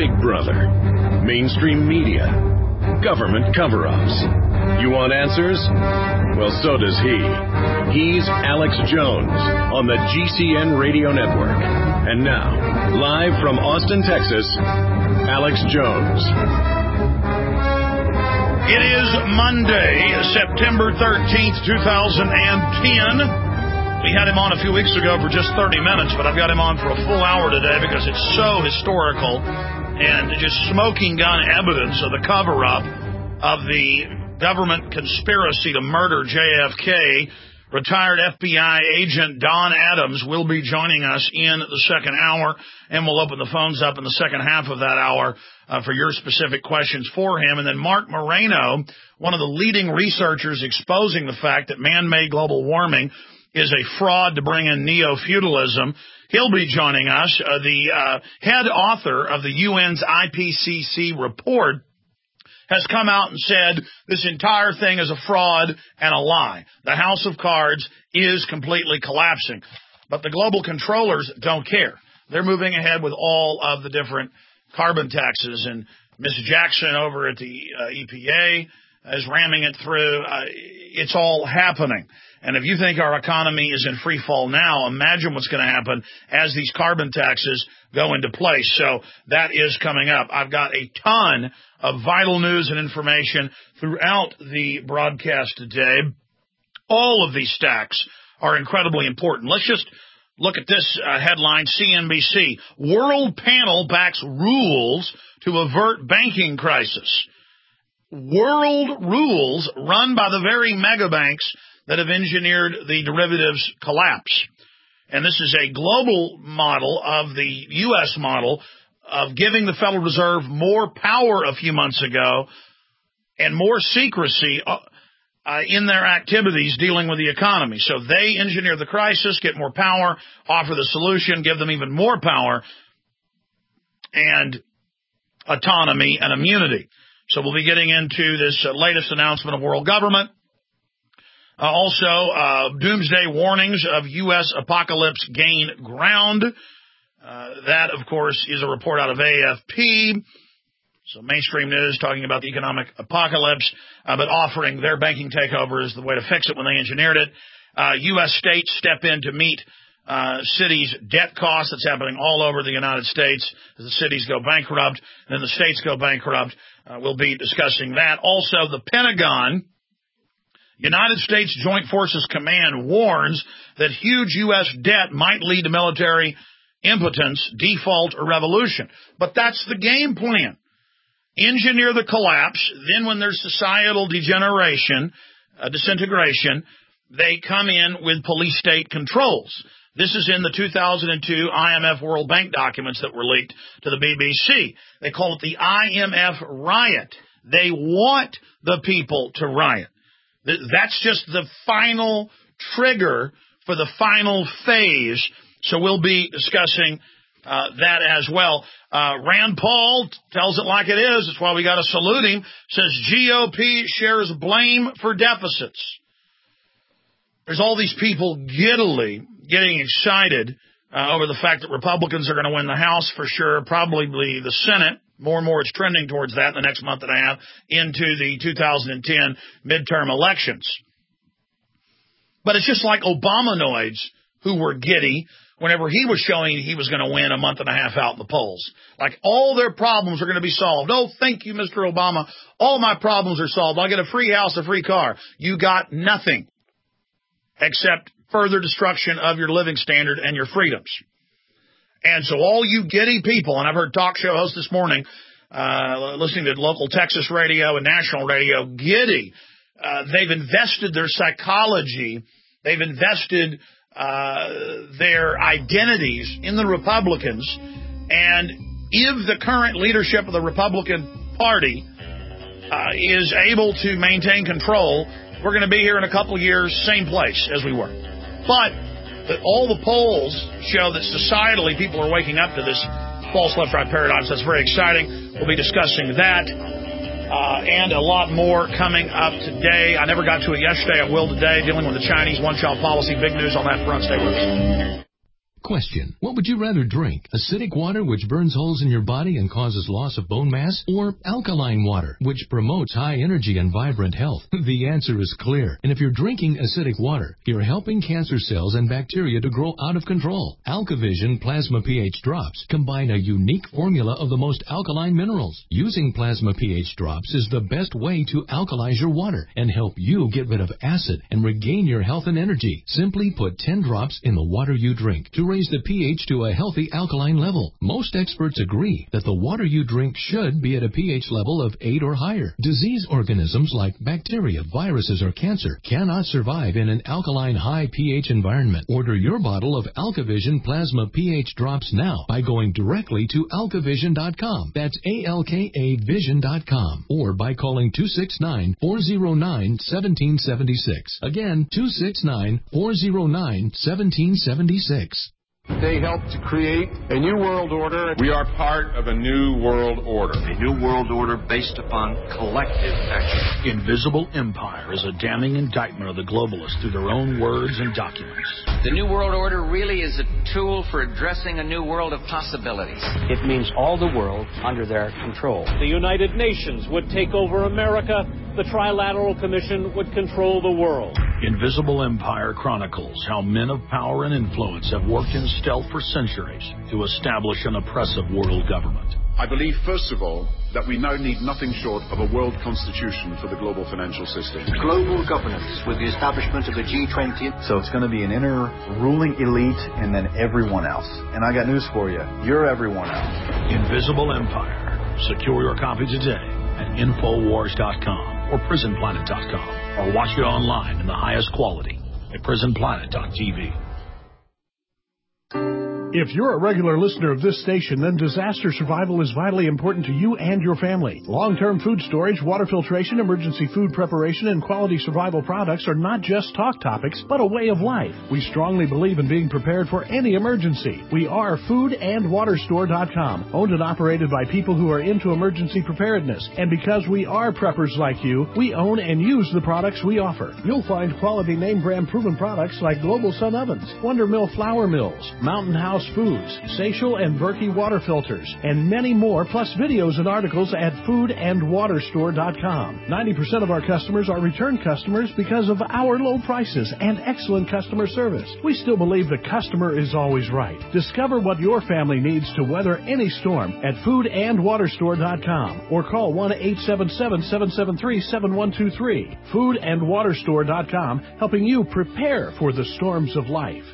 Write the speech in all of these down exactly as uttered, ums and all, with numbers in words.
Big Brother, mainstream media, government cover-ups. You want answers? Well, so does he. He's Alex Jones on the G C N Radio Network. And now, live from Austin, Texas, Alex Jones. It is Monday, September thirteenth, two thousand ten. We had him on a few weeks ago for just thirty minutes, but I've got him on for a full hour today because it's so historical and just smoking gun evidence of the cover-up of the government conspiracy to murder J F K. Retired F B I agent Don Adams will be joining us in the second hour, and we'll open the phones up in the second half of that hour uh, for your specific questions for him. And then Mark Moreno, one of the leading researchers exposing the fact that man-made global warming is a fraud to bring in neo-feudalism. He'll be joining us. Uh, the uh, head author of the U N's I P C C report has come out and said this entire thing is a fraud and a lie. The House of Cards is completely collapsing. But the global controllers don't care. They're moving ahead with all of the different carbon taxes. And Miss Jackson over at the uh, E P A is ramming it through. Uh, it's all happening. And if you think our economy is in free fall now, imagine what's going to happen as these carbon taxes go into place. So that is coming up. I've got a ton of vital news and information throughout the broadcast today. All of these stacks are incredibly important. Let's just look at this uh, headline, C N B C. World panel backs rules to avert banking crisis. World rules run by the very mega banks that have engineered the derivatives collapse. And this is a global model of the U S model of giving the Federal Reserve more power a few months ago and more secrecy uh, uh, in their activities dealing with the economy. So they engineer the crisis, get more power, offer the solution, give them even more power and autonomy and immunity. So we'll be getting into this uh, latest announcement of world government. Uh, also, uh, doomsday warnings of U S apocalypse gain ground. Uh, that, of course, is a report out of A F P. So mainstream news talking about the economic apocalypse, uh, but offering their banking takeover as the way to fix it when they engineered it. Uh, U S states step in to meet uh, cities' debt costs. That's happening all over the United States as the cities go bankrupt, and then the states go bankrupt. Uh, we'll be discussing that. Also, the Pentagon, United States Joint Forces Command, warns that huge U S debt might lead to military impotence, default, or revolution. But that's the game plan. Engineer the collapse. Then when there's societal degeneration, uh, disintegration, they come in with police-state controls. This is in the two thousand two I M F World Bank documents that were leaked to the B B C. They call it the I M F riot. They want the people to riot. That's just the final trigger for the final phase. So we'll be discussing uh, that as well. Uh, Rand Paul tells it like it is. That's why we got to salute him. Says G O P shares blame for deficits. There's all these people giddily getting excited uh, over the fact that Republicans are going to win the House for sure, probably the Senate. More and more it's trending towards that in the next month and a half into the two thousand ten midterm elections. But it's just like Obamanoids who were giddy whenever he was showing he was going to win a month and a half out in the polls. Like all their problems are going to be solved. Oh, thank you, Mister Obama. All my problems are solved. I'll get a free house, a free car. You got nothing except further destruction of your living standard and your freedoms. And so all you giddy people, and I've heard talk show hosts this morning, uh, listening to local Texas radio and national radio, giddy. Uh, they've invested their psychology. They've invested uh, their identities in the Republicans. And if the current leadership of the Republican Party uh, is able to maintain control, we're going to be here in a couple of years, same place as we were. But that all the polls show that societally people are waking up to this false left-right paradigm. So that's very exciting. We'll be discussing that uh, and a lot more coming up today. I never got to it yesterday. I will today, dealing with the Chinese one-child policy. Big news on that front. Stay with us. Question: what would you rather drink? Acidic water, which burns holes in your body and causes loss of bone mass? Or alkaline water, which promotes high energy and vibrant health? The answer is clear. And if you're drinking acidic water, you're helping cancer cells and bacteria to grow out of control. AlkaVision Plasma pH Drops combine a unique formula of the most alkaline minerals. Using Plasma pH Drops is the best way to alkalize your water and help you get rid of acid and regain your health and energy. Simply put ten drops in the water you drink to raise the pH to a healthy alkaline level. Most experts agree that the water you drink should be at a pH level of eight or higher. Disease organisms like bacteria, viruses, or cancer cannot survive in an alkaline high pH environment. Order your bottle of AlkaVision Plasma pH Drops now by going directly to alka vision dot com. That's A L K A vision dot com. Or by calling two six nine, four zero nine, one seven seven six. Again, two six nine, four zero nine, one seven seven six. They helped to create a new world order. We are part of a new world order. A new world order based upon collective action. Invisible Empire is a damning indictment of the globalists through their own words and documents. The new world order really is a tool for addressing a new world of possibilities. It means all the world under their control. The United Nations would take over America. The Trilateral Commission would control the world. Invisible Empire chronicles how men of power and influence have worked in stealth for centuries to establish an oppressive world government. I believe, first of all, that we now need nothing short of a world constitution for the global financial system. Global governance with the establishment of the G twenty. So it's going to be an inner ruling elite and then everyone else. And I got news for you. You're everyone else. Invisible Empire. Secure your copy today at infowars dot com or prison planet dot com, or watch it online in the highest quality at prison planet dot t v. If you're a regular listener of this station, then disaster survival is vitally important to you and your family. Long-term food storage, water filtration, emergency food preparation, and quality survival products are not just talk topics, but a way of life. We strongly believe in being prepared for any emergency. We are food and water store dot com, owned and operated by people who are into emergency preparedness. And because we are preppers like you, we own and use the products we offer. You'll find quality name brand proven products like Global Sun Ovens, Wonder Mill Flour Mills, Mountain House Foods, Seychelles and Berkey water filters, and many more, plus videos and articles at food and water store dot com. ninety percent of our customers are return customers because of our low prices and excellent customer service. We still believe the customer is always right. Discover what your family needs to weather any storm at food and water store dot com or call one eight seven seven, seven seven three, seven one two three. food and water store dot com, helping you prepare for the storms of life.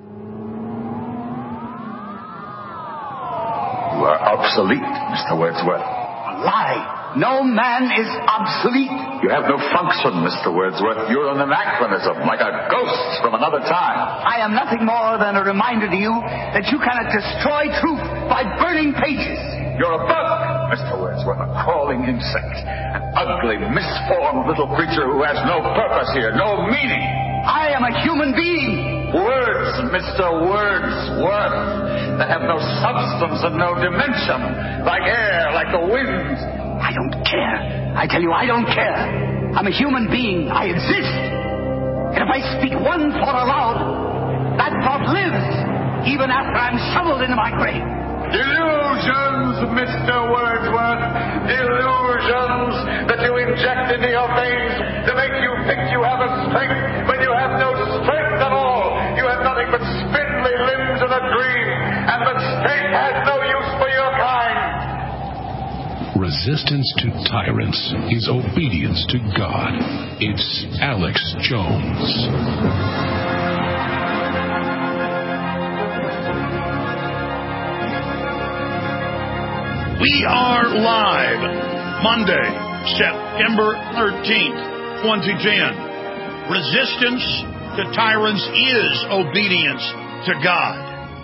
You are obsolete, Mister Wordsworth. A lie. No man is obsolete. You have no function, Mister Wordsworth. You're an anachronism, like a ghost from another time. I am nothing more than a reminder to you that you cannot destroy truth by burning pages. You're a bug, Mister Wordsworth, a crawling insect, an ugly, misformed little creature who has no purpose here, no meaning. I am a human being. Words, Mister Wordsworth, that have no substance and no dimension, like air, like the wind. I don't care. I tell you, I don't care. I'm a human being. I exist. And if I speak one thought aloud, that thought lives, even after I'm shoveled into my grave. Illusions, Mister Wordsworth. Illusions that you inject into your veins to make you think you have a strength when you have no strength at all. You have nothing but spindly limbs and a dream, and the state has no use for your kind. Resistance to tyrants is obedience to God. It's Alex Jones. We are live Monday, September thirteenth, twenty ten. Resistance to tyrants is obedience to God.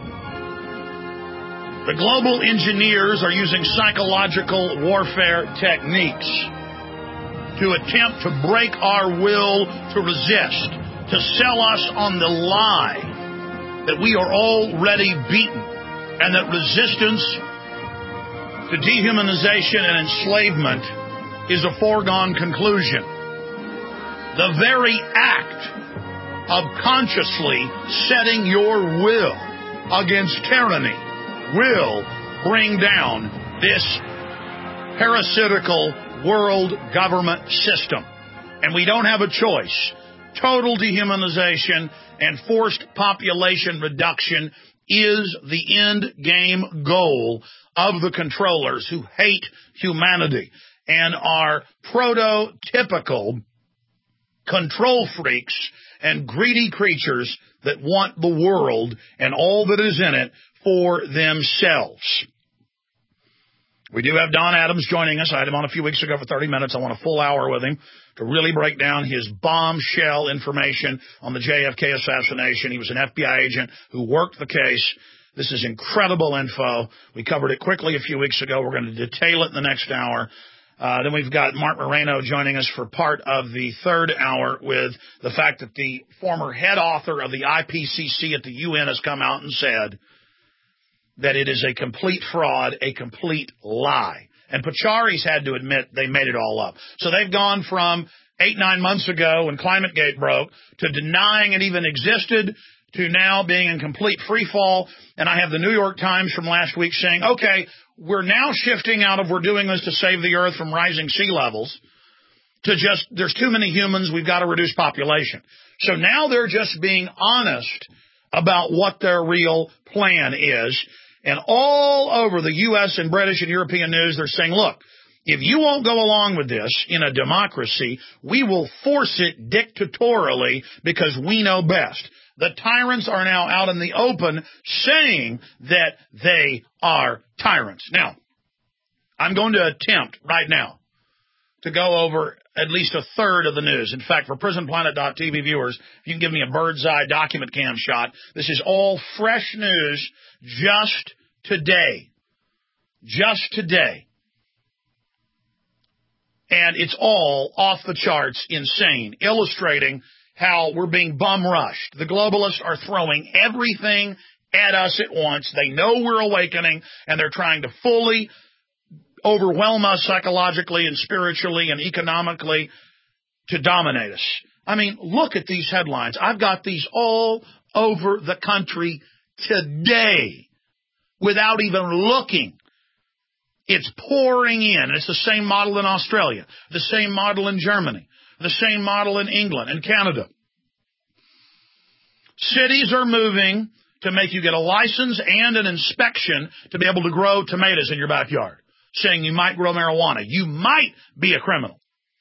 The global engineers are using psychological warfare techniques to attempt to break our will to resist, to sell us on the lie that we are already beaten and that resistance to dehumanization and enslavement is a foregone conclusion. The very act of consciously setting your will against tyranny will bring down this parasitical world government system. And we don't have a choice. Total dehumanization and forced population reduction is the end game goal of the controllers who hate humanity and are prototypical control freaks and greedy creatures that want the world and all that is in it for themselves. We do have Don Adams joining us. I had him on a few weeks ago for thirty minutes. I want a full hour with him to really break down his bombshell information on the J F K assassination. He was an F B I agent who worked the case. This is incredible info. We covered it quickly a few weeks ago. We're going to detail it in the next hour. Uh, then we've got Mark Moreno joining us for part of the third hour with the fact that the former head author of the I P C C at the U N has come out and said that it is a complete fraud, a complete lie. And Pachauri's had to admit they made it all up. So they've gone from eight, nine months ago when ClimateGate broke to denying it even existed to now being in complete free fall. And I have the New York Times from last week saying, okay, we're now shifting out of we're doing this to save the earth from rising sea levels to just there's too many humans, we've got to reduce population. So now they're just being honest about what their real plan is. And all over the U S and British and European news, they're saying, look, if you won't go along with this in a democracy, we will force it dictatorially because we know best. The tyrants are now out in the open saying that they are tyrants. Now, I'm going to attempt right now to go over at least a third of the news. In fact, for prison planet dot t v viewers, if you can give me a bird's eye document cam shot, this is all fresh news just today. Just today. And it's all off the charts insane, illustrating how we're being bum rushed. The globalists are throwing everything at us at once. They know we're awakening, and they're trying to fully overwhelm us psychologically and spiritually and economically to dominate us. I mean, look at these headlines. I've got these all over the country today without even looking. It's pouring in. It's the same model in Australia, the same model in Germany, the same model in England and Canada. Cities are moving to make you get a license and an inspection to be able to grow tomatoes in your backyard, saying you might grow marijuana. You might be a criminal.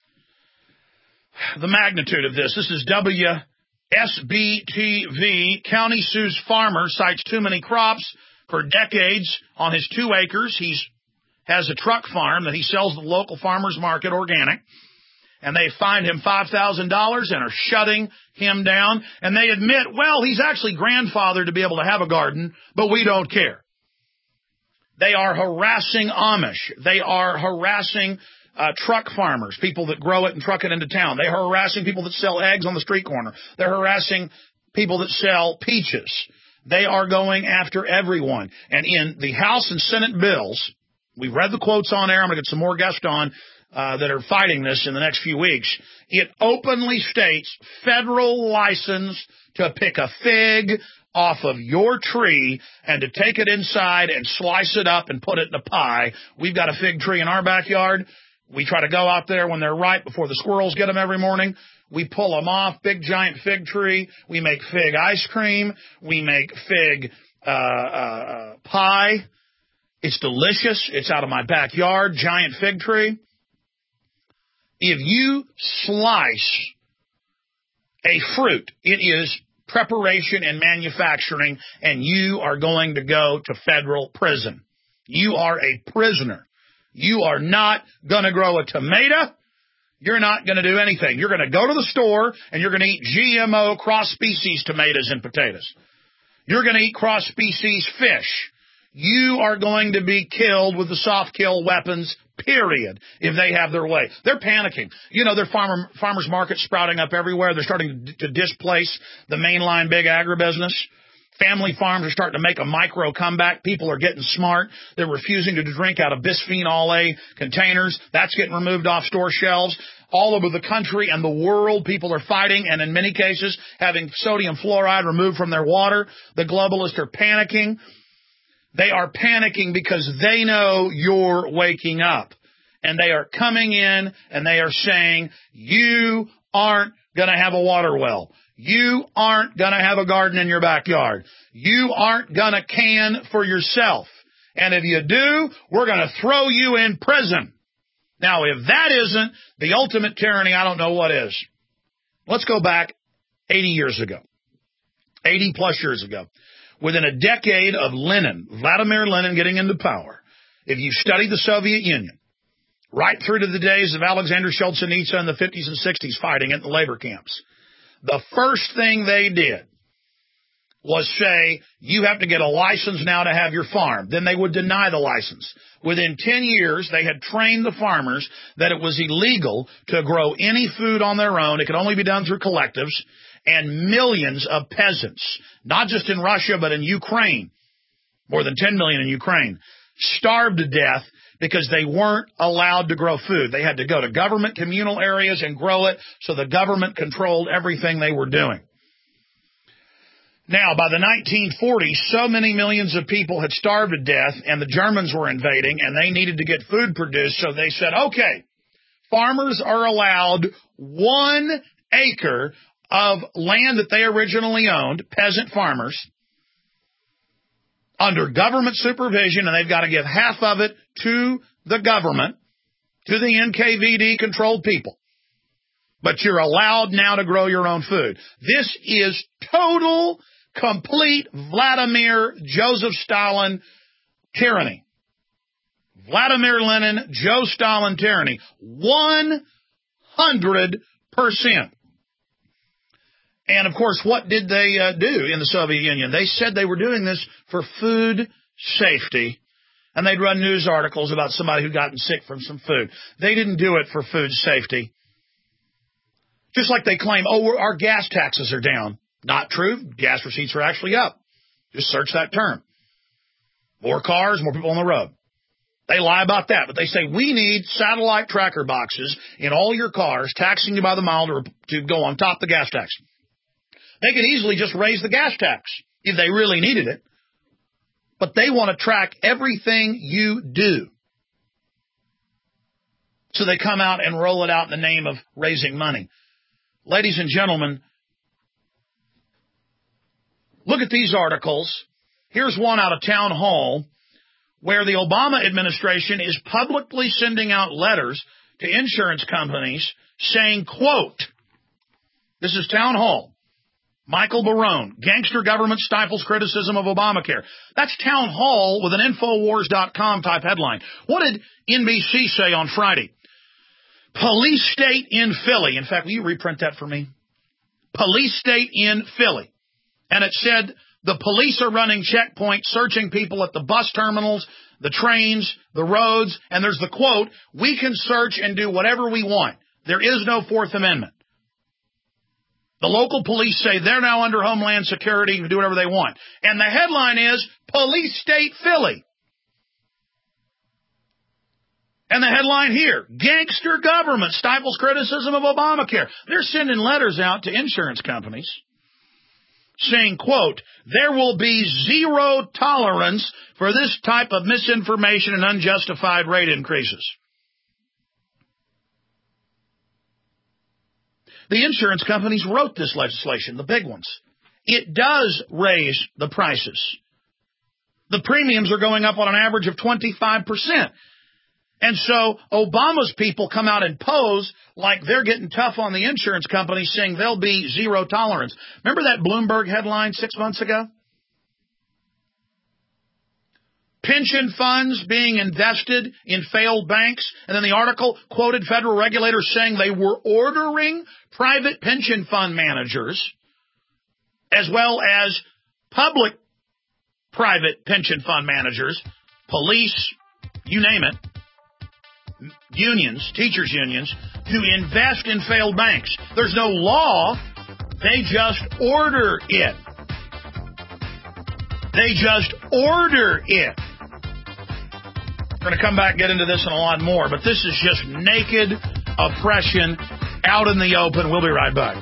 The magnitude of this. This is W S B T V. County sues farmer, cites too many crops for decades on his two acres. He's has a truck farm that he sells to the local farmers market, organic. And they fined him five thousand dollars and are shutting him down. And they admit, well, he's actually grandfathered to be able to have a garden, but we don't care. They are harassing Amish. They are harassing uh, truck farmers, people that grow it and truck it into town. They are harassing people that sell eggs on the street corner. They're harassing people that sell peaches. They are going after everyone. And in the House and Senate bills, we've read the quotes on air. I'm going to get some more guests on uh, that are fighting this in the next few weeks. It openly states federal license to pick a fig off of your tree and to take it inside and slice it up and put it in a pie. We've got a fig tree in our backyard. We try to go out there when they're ripe before the squirrels get them every morning. We pull them off, big giant fig tree. We make fig ice cream. We make fig uh, uh, pie. It's delicious. It's out of my backyard, giant fig tree. If you slice a fruit, it is preparation and manufacturing, and you are going to go to federal prison. You are a prisoner. You are not going to grow a tomato. You're not going to do anything. You're going to go to the store, and you're going to eat G M O cross-species tomatoes and potatoes. You're going to eat cross-species fish. You are going to be killed with the soft kill weapons, period, if they have their way. They're panicking. You know, their farmer, farmers markets sprouting up everywhere. They're starting to displace the mainline big agribusiness. Family farms are starting to make a micro comeback. People are getting smart. They're refusing to drink out of bisphenol A containers. That's getting removed off store shelves. All over the country and the world, people are fighting, and in many cases, having sodium fluoride removed from their water. The globalists are panicking. They are panicking because they know you're waking up. And they are coming in and they are saying, you aren't going to have a water well. You aren't going to have a garden in your backyard. You aren't going to can for yourself. And if you do, we're going to throw you in prison. Now, if that isn't the ultimate tyranny, I don't know what is. Let's go back eighty years ago, eighty plus years ago. Within a decade of Lenin, Vladimir Lenin getting into power, if you study the Soviet Union, right through to the days of Alexander Solzhenitsyn in the fifties and sixties fighting at the labor camps, the first thing they did was say, you have to get a license now to have your farm. Then they would deny the license. Within ten years, they had trained the farmers that it was illegal to grow any food on their own. It could only be done through collectives. And millions of peasants, not just in Russia, but in Ukraine, more than ten million in Ukraine, starved to death because they weren't allowed to grow food. They had to go to government communal areas and grow it, so the government controlled everything they were doing. Now, by the nineteen forties, so many millions of people had starved to death, and the Germans were invading, and they needed to get food produced, so they said, okay, farmers are allowed one acre of land that they originally owned, peasant farmers, under government supervision, and they've got to give half of it to the government, to the N K V D-controlled people. But you're allowed now to grow your own food. This is total, complete Vladimir Joseph Stalin tyranny. Vladimir Lenin, Joe Stalin tyranny. one hundred percent. And, of course, what did they uh, do in the Soviet Union? They said they were doing this for food safety, and they'd run news articles about somebody who'd gotten sick from some food. They didn't do it for food safety. Just like they claim, oh, we're, our gas taxes are down. Not true. Gas receipts are actually up. Just search that term. More cars, more people on the road. They lie about that, but they say we need satellite tracker boxes in all your cars, taxing you by the mile to, to go on top of the gas tax. They could easily just raise the gas tax if they really needed it. But they want to track everything you do. So they come out and roll it out in the name of raising money. Ladies and gentlemen, look at these articles. Here's one out of Town Hall where the Obama administration is publicly sending out letters to insurance companies saying, quote, this is Town Hall. Michael Barone, gangster government stifles criticism of Obamacare. That's Town Hall with an Infowars dot com type headline. What did N B C say on Friday? Police state in Philly. In fact, will you reprint that for me? Police state in Philly. And it said the police are running checkpoints, searching people at the bus terminals, the trains, the roads, and there's the quote, we can search and do whatever we want. There is no Fourth Amendment. The local police say they're now under Homeland Security and can do whatever they want. And the headline is, Police State Philly. And the headline here, gangster government stifles criticism of Obamacare. They're sending letters out to insurance companies saying, quote, there will be zero tolerance for this type of misinformation and unjustified rate increases. The insurance companies wrote this legislation, the big ones. It does raise the prices. The premiums are going up on an average of twenty-five percent. And so Obama's people come out and pose like they're getting tough on the insurance companies, saying there'll be zero tolerance. Remember that Bloomberg headline six months ago? Pension funds being invested in failed banks. And then the article quoted federal regulators saying they were ordering private pension fund managers as well as public private pension fund managers, police, you name it, unions, teachers unions, to invest in failed banks. There's no law. They just order it. They just order it. We're going to come back and get into this and a lot more, but this is just naked oppression out in the open. We'll be right back.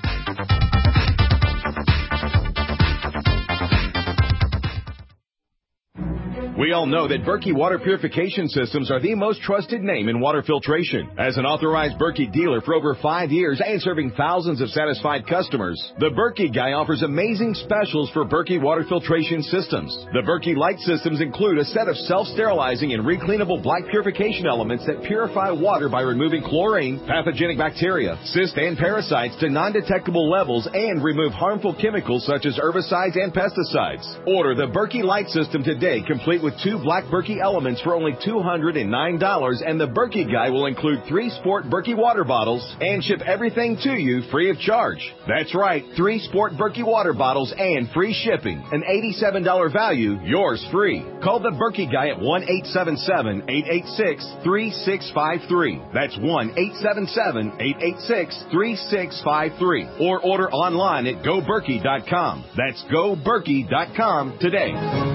We all know that Berkey Water Purification Systems are the most trusted name in water filtration. As an authorized Berkey dealer for over five years and serving thousands of satisfied customers, the Berkey Guy offers amazing specials for Berkey Water Filtration Systems. The Berkey Light Systems include a set of self-sterilizing and recleanable black purification elements that purify water by removing chlorine, pathogenic bacteria, cysts, and parasites to non-detectable levels and remove harmful chemicals such as herbicides and pesticides. Order the Berkey Light System today, complete with with two black Berkey elements for only two hundred nine dollars, and the Berkey Guy will include three Sport Berkey water bottles and ship everything to you free of charge. That's right, three Sport Berkey water bottles and free shipping. An eighty-seven dollars value, yours free. Call the Berkey Guy at one eight seven seven, eight eight six, three six five three. That's one eight seven seven, eight eight six, three six five three. Or order online at go berkey dot com. That's go berkey dot com today.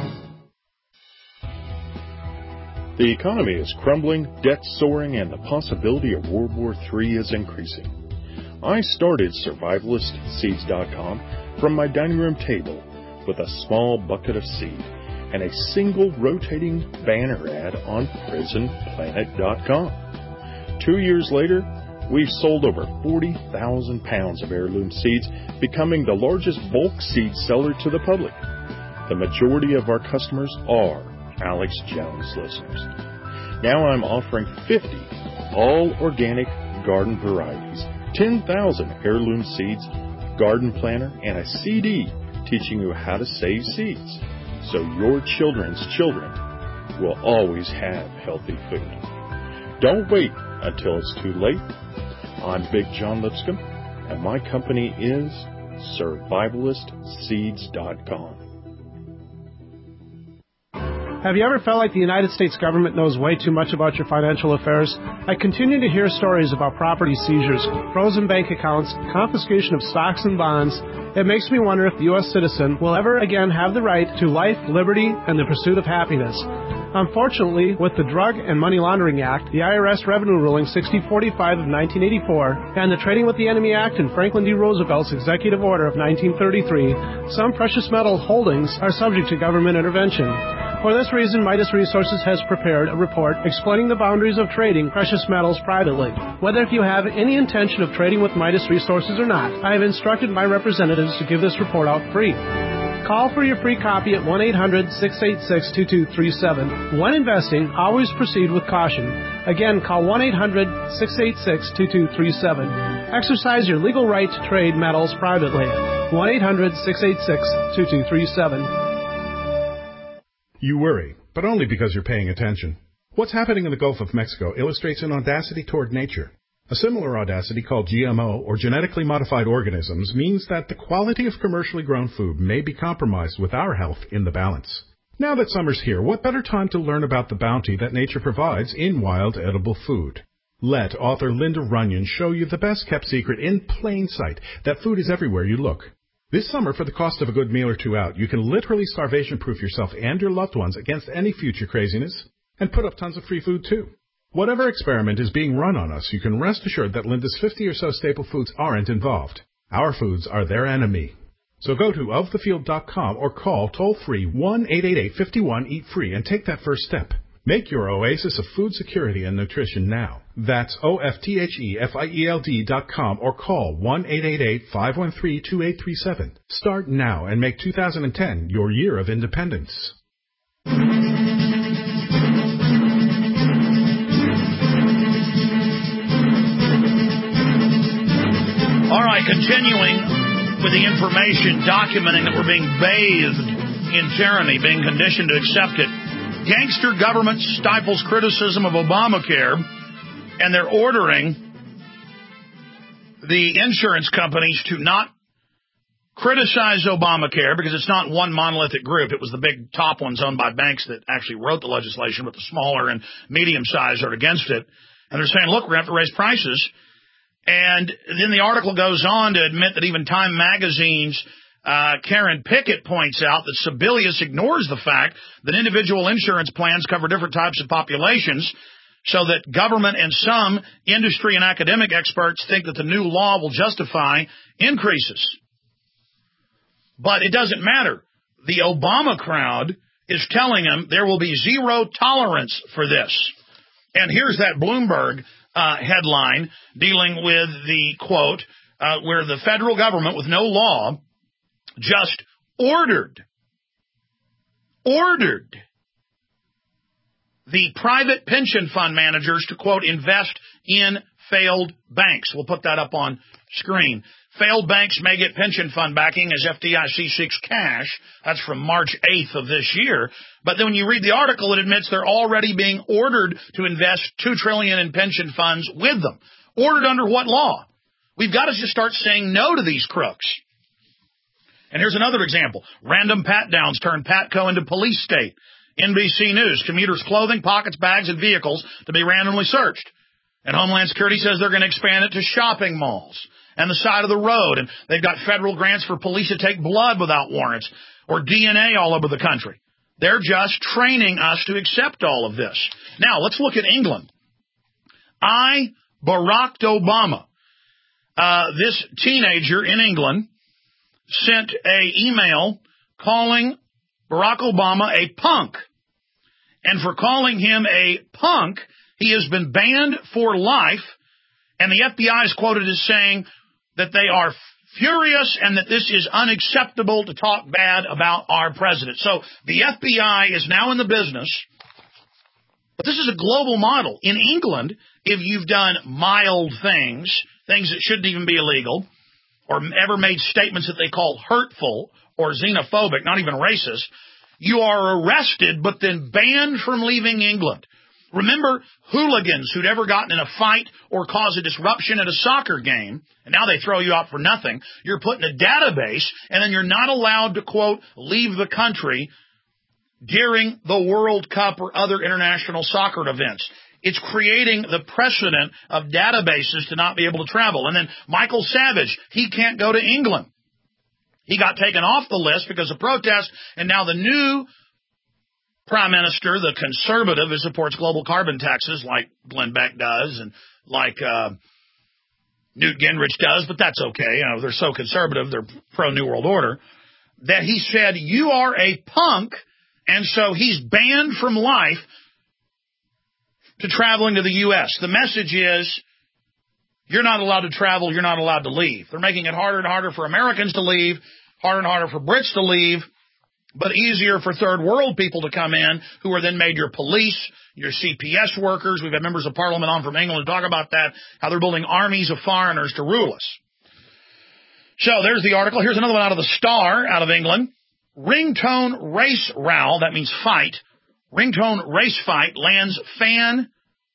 The economy is crumbling, debt soaring, and the possibility of World War Three is increasing. I started survivalist seeds dot com from my dining room table with a small bucket of seed and a single rotating banner ad on prison planet dot com. Two years later, we've sold over forty thousand pounds of heirloom seeds, becoming the largest bulk seed seller to the public. The majority of our customers are Alex Jones listeners. Now I'm offering fifty all-organic garden varieties, ten thousand heirloom seeds, garden planner, and a C D teaching you how to save seeds, so your children's children will always have healthy food. Don't wait until it's too late. I'm Big John Lipscomb, and my company is survivalist seeds dot com. Have you ever felt like the United States government knows way too much about your financial affairs? I continue to hear stories about property seizures, frozen bank accounts, confiscation of stocks and bonds. It makes me wonder if the U S citizen will ever again have the right to life, liberty, and the pursuit of happiness. Unfortunately, with the Drug and Money Laundering Act, the I R S Revenue Ruling sixty forty-five of nineteen eighty-four, and the Trading with the Enemy Act and Franklin D. Roosevelt's Executive Order of nineteen thirty-three, some precious metal holdings are subject to government intervention. For this reason, Midas Resources has prepared a report explaining the boundaries of trading precious metals privately. Whether if you have any intention of trading with Midas Resources or not, I have instructed my representatives to give this report out free. Call for your free copy at one eight hundred, six eight six, two two three seven. When investing, always proceed with caution. Again, call one eight hundred, six eight six, two two three seven. Exercise your legal right to trade metals privately. one eight hundred, six eight six, two two three seven. You worry, but only because you're paying attention. What's happening in the Gulf of Mexico illustrates an audacity toward nature. A similar audacity called G M O, or genetically modified organisms, means that the quality of commercially grown food may be compromised with our health in the balance. Now that summer's here, what better time to learn about the bounty that nature provides in wild edible food? Let author Linda Runyon show you the best-kept secret in plain sight, that food is everywhere you look. This summer, for the cost of a good meal or two out, you can literally starvation-proof yourself and your loved ones against any future craziness, and put up tons of free food, too. Whatever experiment is being run on us, you can rest assured that Linda's fifty or so staple foods aren't involved. Our foods are their enemy. So go to of the field dot com or call toll-free one eight eight eight, five one, eat free and take that first step. Make your oasis of food security and nutrition now. That's O F T H E F I E L D dot com or call one eight eight eight, five one three, two eight three seven. Start now and make two thousand ten your year of independence. All right, continuing with the information documenting that we're being bathed in tyranny, being conditioned to accept it. Gangster government stifles criticism of Obamacare, and they're ordering the insurance companies to not criticize Obamacare because it's not one monolithic group. It was the big top ones owned by banks that actually wrote the legislation, but the smaller and medium size are against it. And they're saying, look, we're going to have to raise prices. And then the article goes on to admit that even Time Magazine's Uh, Karen Pickett points out that Sebelius ignores the fact that individual insurance plans cover different types of populations, so that government and some industry and academic experts think that the new law will justify increases. But it doesn't matter. The Obama crowd is telling them there will be zero tolerance for this. And here's that Bloomberg uh, headline dealing with the, quote, uh, where the federal government with no law just ordered, ordered the private pension fund managers to, quote, invest in failed banks. We'll put that up on screen. Failed banks may get pension fund backing as F D I C seeks cash. That's from March eighth of this year. But then when you read the article, it admits they're already being ordered to invest two trillion dollars in pension funds with them. Ordered under what law? We've got to just start saying no to these crooks. And here's another example. Random pat-downs turn Patco into police state. N B C News, commuters' clothing, pockets, bags, and vehicles to be randomly searched. And Homeland Security says they're going to expand it to shopping malls and the side of the road. And they've got federal grants for police to take blood without warrants or D N A all over the country. They're just training us to accept all of this. Now, let's look at England. I, Barack Obama, uh, this teenager in England sent a email calling Barack Obama a punk. And for calling him a punk, he has been banned for life. And the F B I is quoted as saying that they are furious and that this is unacceptable to talk bad about our president. So the F B I is now in the business. But this is a global model. In England, if you've done mild things, things that shouldn't even be illegal, or ever made statements that they call hurtful or xenophobic, not even racist, you are arrested but then banned from leaving England. Remember hooligans who'd ever gotten in a fight or caused a disruption at a soccer game, and now they throw you out for nothing. You're put in a database, and then you're not allowed to, quote, leave the country during the World Cup or other international soccer events. It's creating the precedent of databases to not be able to travel. And then Michael Savage, he can't go to England. He got taken off the list because of protest, and now the new Prime Minister, the conservative, who supports global carbon taxes like Glenn Beck does and like uh, Newt Gingrich does, but that's okay. You know, they're so conservative, they're pro-New World Order, that he said, you are a punk, and so he's banned from life to traveling to the U S. The message is, you're not allowed to travel, you're not allowed to leave. They're making it harder and harder for Americans to leave, harder and harder for Brits to leave, but easier for third world people to come in who are then made your police, your C P S workers. We've had members of parliament on from England to talk about that, how they're building armies of foreigners to rule us. So there's the article. Here's another one out of the Star out of England. Ringtone race row, that means fight. Ringtone race fight lands fan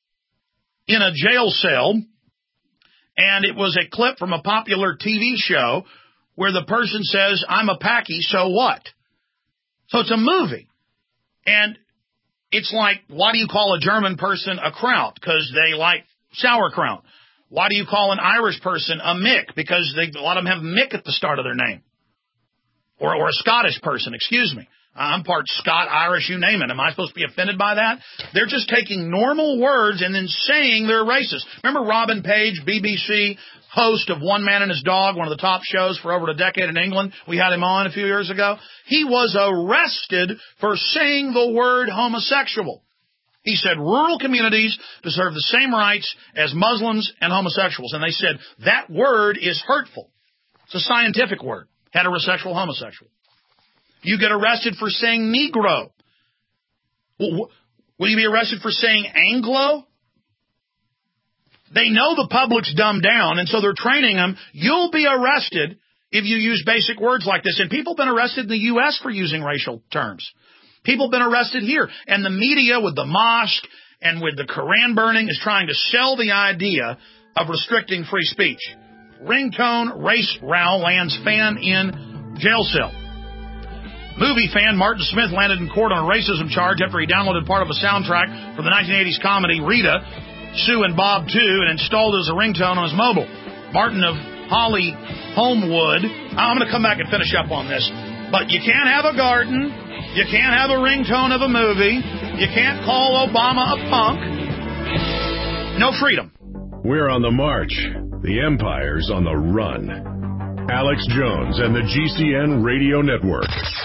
in a jail cell. And it was a clip from a popular T V show where the person says, I'm a Paki, so what? So it's a movie. And it's like, why do you call a German person a Kraut? Because they like sauerkraut. Why do you call an Irish person a Mick? Because they, a lot of them have Mick at the start of their name. Or, or a Scottish person, excuse me. I'm part Scot, Irish, you name it. Am I supposed to be offended by that? They're just taking normal words and then saying they're racist. Remember Robin Page, B B C host of One Man and His Dog, one of the top shows for over a decade in England? We had him on a few years ago. He was arrested for saying the word homosexual. He said rural communities deserve the same rights as Muslims and homosexuals. And they said that word is hurtful. It's a scientific word, heterosexual, homosexual. You get arrested for saying Negro. Will you be arrested for saying Anglo? They know the public's dumbed down, and so they're training them. You'll be arrested if you use basic words like this. And people have been arrested in the U S for using racial terms. People have been arrested here. And the media with the mosque and with the Koran burning is trying to sell the idea of restricting free speech. Ringtone race row lands fan in jail cell. Movie fan Martin Smith landed in court on a racism charge after he downloaded part of a soundtrack from the nineteen eighties comedy Rita, Sue and Bob two, and installed it as a ringtone on his mobile. Martin of Holly Homewood. I'm going to come back and finish up on this. But you can't have a garden. You can't have a ringtone of a movie. You can't call Obama a punk. No freedom. We're on the march. The empire's on the run. Alex Jones and the G C N Radio Network.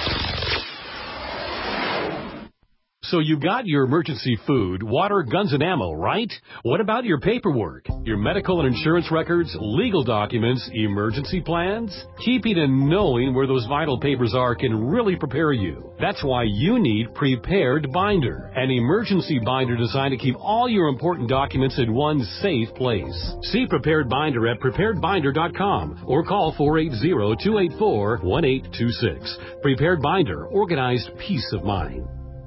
So you got your emergency food, water, guns, and ammo, right? What about your paperwork, your medical and insurance records, legal documents, emergency plans? Keeping and knowing where those vital papers are can really prepare you. That's why you need Prepared Binder, an emergency binder designed to keep all your important documents in one safe place. See Prepared Binder at prepared binder dot com or call four eight zero, two eight four, one eight two six. Prepared Binder, organized peace of mind.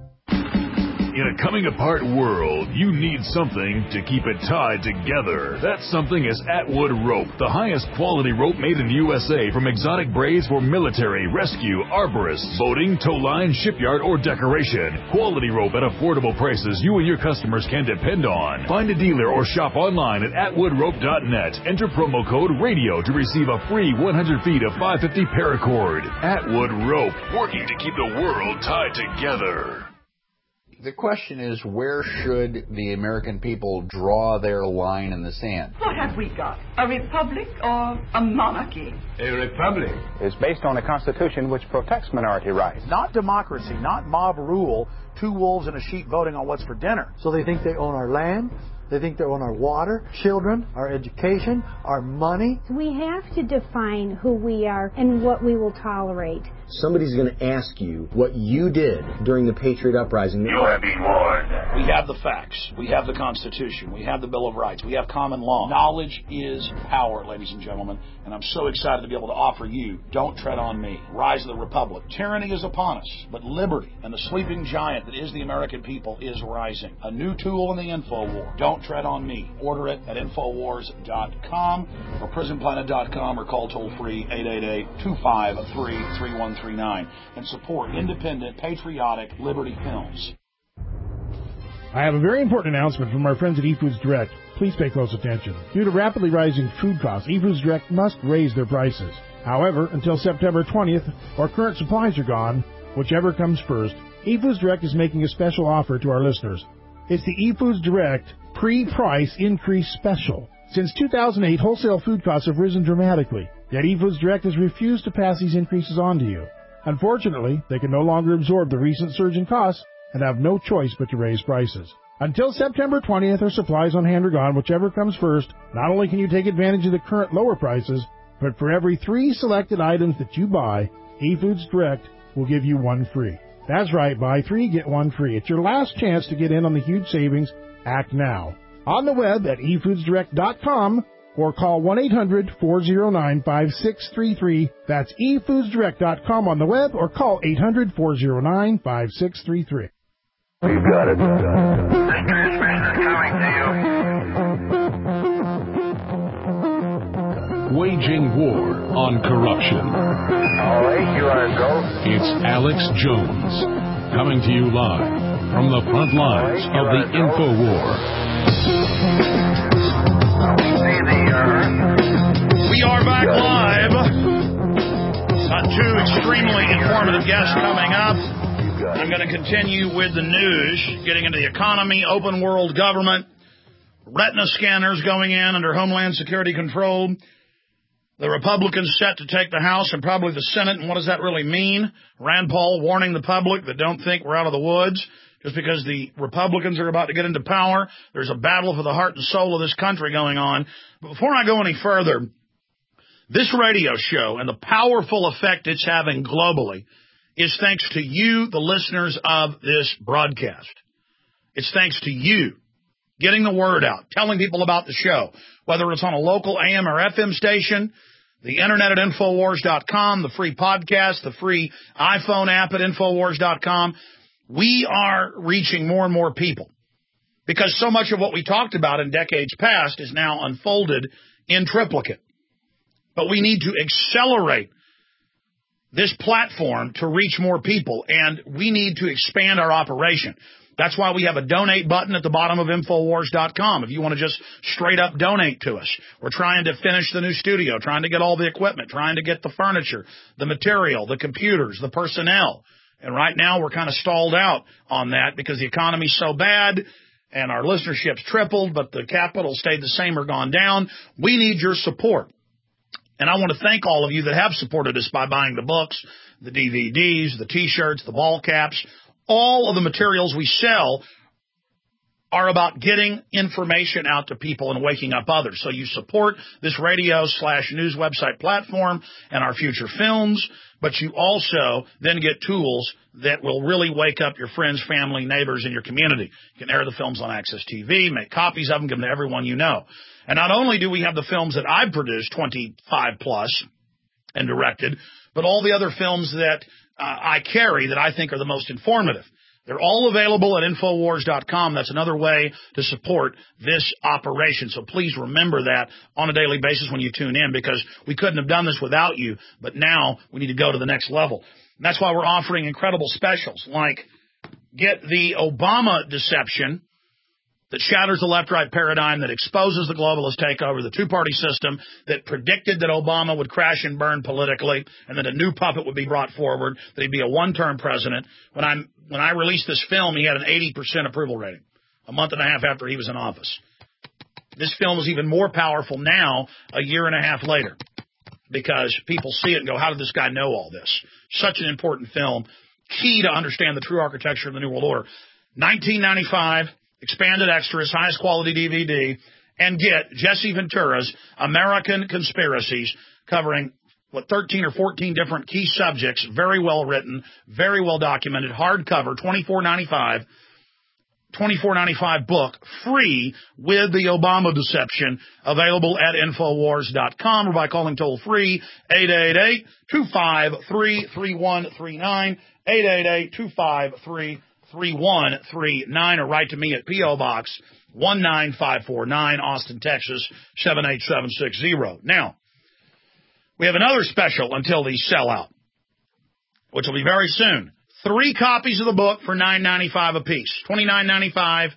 In a coming-apart world, you need something to keep it tied together. That something is Atwood Rope, the highest quality rope made in the U S A, from exotic braids for military, rescue, arborists, boating, tow line, shipyard, or decoration. Quality rope at affordable prices you and your customers can depend on. Find a dealer or shop online at atwood rope dot net. Enter promo code RADIO to receive a free one hundred feet of five fifty paracord. Atwood Rope, working to keep the world tied together. The question is, where should the American people draw their line in the sand? What have we got? A republic or a monarchy? A republic is based on a constitution which protects minority rights. Not democracy, not mob rule, two wolves and a sheep voting on what's for dinner. So they think they own our land, they think they own our water, children, our education, our money. We have to define who we are and what we will tolerate. Somebody's going to ask you what you did during the Patriot Uprising. You have been warned. We have the facts. We have the Constitution. We have the Bill of Rights. We have common law. Knowledge is power, ladies and gentlemen. And I'm so excited to be able to offer you Don't Tread on Me, Rise of the Republic. Tyranny is upon us, but liberty and the sleeping giant that is the American people is rising. A new tool in the info war. Don't Tread on Me. Order it at infowars dot com or prison planet dot com or call toll-free eight eight eight, two five three, three one three nine and support independent, patriotic Liberty Films. I have a very important announcement from our friends at eFoods Direct. Please pay close attention. Due to rapidly rising food costs, eFoods Direct must raise their prices. However, until September twentieth, or current supplies are gone, whichever comes first, eFoods Direct is making a special offer to our listeners. It's the eFoods Direct Pre-Price Increase Special. Since two thousand eight, wholesale food costs have risen dramatically, yet eFoods Direct has refused to pass these increases on to you. Unfortunately, they can no longer absorb the recent surge in costs and have no choice but to raise prices. Until September twentieth, or supplies on hand are gone, whichever comes first, not only can you take advantage of the current lower prices, but for every three selected items that you buy, eFoods Direct will give you one free. That's right, buy three, get one free. It's your last chance to get in on the huge savings. Act now. On the web at e foods direct dot com or call one eight hundred, four oh nine, five six three three. That's e foods direct dot com on the web or call eight hundred, four oh nine, five six three three. You got it. Waging war on corruption. All right, you are go. It's Alex Jones, coming to you live from the front lines right, of the info war. We are back live. Got two extremely informative guests coming up. I'm going to continue with the news, getting into the economy, open world government, retina scanners going in under Homeland Security control, the Republicans set to take the House and probably the Senate, and what does that really mean? Rand Paul warning the public that don't think we're out of the woods just because the Republicans are about to get into power. There's a battle for the heart and soul of this country going on. But before I go any further, this radio show and the powerful effect it's having globally is thanks to you, the listeners of this broadcast. It's thanks to you getting the word out, telling people about the show, whether it's on a local A M or F M station, the internet at infowars dot com, the free podcast, the free iPhone app at infowars dot com. We are reaching more and more people because so much of what we talked about in decades past is now unfolded in triplicate. But we need to accelerate this platform to reach more people, and we need to expand our operation. That's why we have a donate button at the bottom of Infowars dot com. If you want to just straight up donate to us. We're trying to finish the new studio, trying to get all the equipment, trying to get the furniture, the material, the computers, the personnel. And right now we're kind of stalled out on that because the economy's so bad and our listenership's tripled, but the capital stayed the same or gone down. We need your support. And I want to thank all of you that have supported us by buying the books, the D V Ds, the T-shirts, the ball caps. All of the materials we sell are about getting information out to people and waking up others. So you support this radio slash news website platform and our future films, but you also then get tools that will really wake up your friends, family, neighbors, and your community. You can air the films on Access T V, make copies of them, give them to everyone you know. And not only do we have the films that I've produced, twenty-five plus, and directed, but all the other films that uh, I carry that I think are the most informative. They're all available at Infowars dot com. That's another way to support this operation. So please remember that on a daily basis when you tune in, because we couldn't have done this without you, but now we need to go to the next level. And that's why we're offering incredible specials, like get the Obama deception that shatters the left-right paradigm, that exposes the globalist takeover, the two-party system, that predicted that Obama would crash and burn politically, and that a new puppet would be brought forward, that he'd be a one-term president. When I'm when I released this film, he had an eighty percent approval rating, a month and a half after he was in office. This film is even more powerful now, a year and a half later, because people see it and go, how did this guy know all this? Such an important film, key to understand the true architecture of the New World Order. nineteen ninety-five, expanded extras, highest quality D V D, and get Jesse Ventura's American Conspiracies, covering, what, thirteen or fourteen different key subjects, very well written, very well documented, hardcover, twenty-four ninety-five, twenty-four ninety-five book, free with the Obama deception, available at Infowars dot com or by calling toll free eight eight eight, two five three, three one three nine, eight eight eight, two five three, three one three nine, or write to me at P O Box one nine five four nine, Austin, Texas seven eight seven six zero. Now, we have another special until these sell out, which will be very soon. Three copies of the book for nine ninety-five a piece, twenty-nine ninety-five.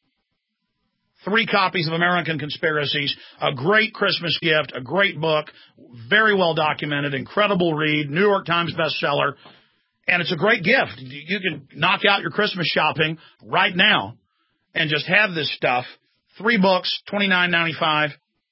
Three copies of American Conspiracies, a great Christmas gift, a great book, very well documented, incredible read, New York Times bestseller, and it's a great gift. You can knock out your Christmas shopping right now and just have this stuff. Three books, twenty-nine ninety-five,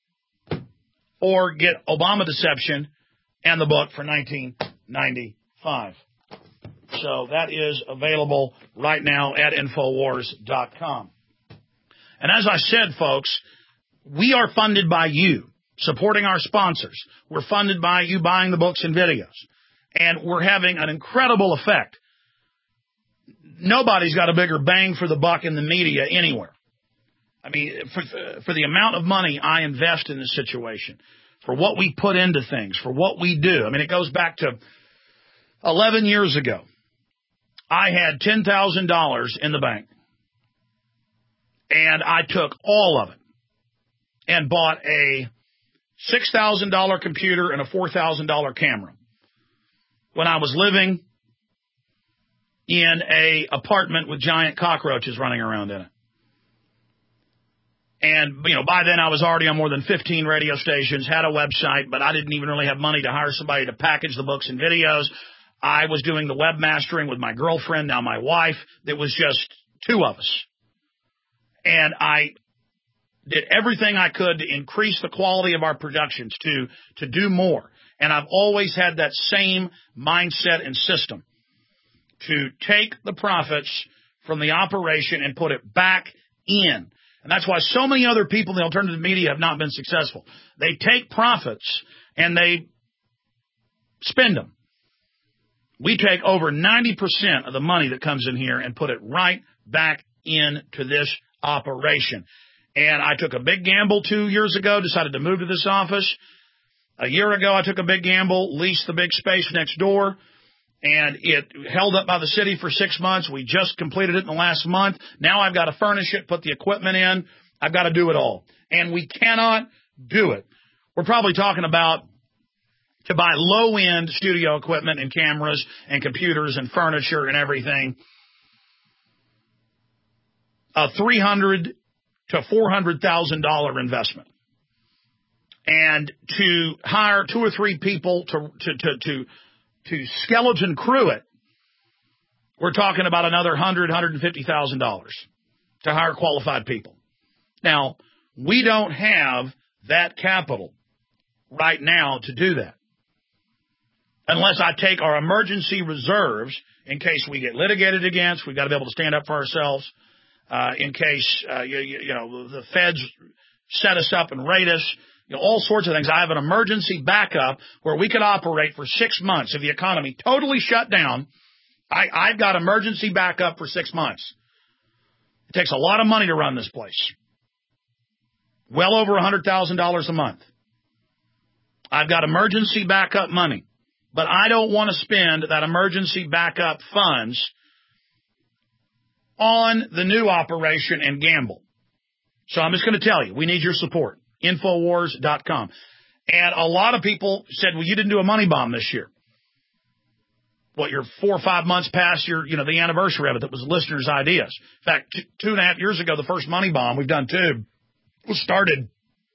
or get Obama Deception and the book for nineteen ninety-five. So that is available right now at Infowars dot com. And as I said, folks, we are funded by you, supporting our sponsors. We're funded by you buying the books and videos. And we're having an incredible effect. Nobody's got a bigger bang for the buck in the media anywhere. I mean, for, for the amount of money I invest in this situation, for what we put into things, for what we do. I mean, it goes back to eleven years ago. I had ten thousand dollars in the bank, and I took all of it and bought a six thousand dollars computer and a four thousand dollars camera when I was living in a apartment with giant cockroaches running around in it. And, you know, by then I was already on more than fifteen radio stations, had a website, but I didn't even really have money to hire somebody to package the books and videos. I was doing the webmastering with my girlfriend, now my wife. It was just two of us. And I did everything I could to increase the quality of our productions, to, to do more. And I've always had that same mindset and system, to take the profits from the operation and put it back in. And that's why so many other people in the alternative media have not been successful. They take profits and they spend them. We take over ninety percent of the money that comes in here and put it right back into this operation. And I took a big gamble two years ago, decided to move to this office. A year ago, I took a big gamble, leased the big space next door, and it held up by the city for six months. We just completed it in the last month. Now I've got to furnish it, put the equipment in. I've got to do it all. And we cannot do it. We're probably talking about to buy low-end studio equipment and cameras and computers and furniture and everything. a three hundred to four hundred thousand dollar investment, and to hire two or three people to to to to, to skeleton crew it, we're talking about another one hundred, one hundred fifty thousand dollars to hire qualified people. Now, we don't have that capital right now to do that, unless I take our emergency reserves in case we get litigated against. We've got to be able to stand up for ourselves. Uh, in case, uh, you, you know, the feds set us up and raid us, you know, all sorts of things. I have an emergency backup where we could operate for six months if the economy totally shut down. I, I've got emergency backup for six months. It takes a lot of money to run this place. Well over one hundred thousand dollars a month. I've got emergency backup money, but I don't want to spend that emergency backup funds on the new operation and gamble. So I'm just going to tell you, we need your support. Infowars dot com. And a lot of people said, well, you didn't do a money bomb this year. What, you're four or five months past your, you know, the anniversary of it that was listeners' ideas. In fact, two, two and a half years ago, the first money bomb, we've done two, was started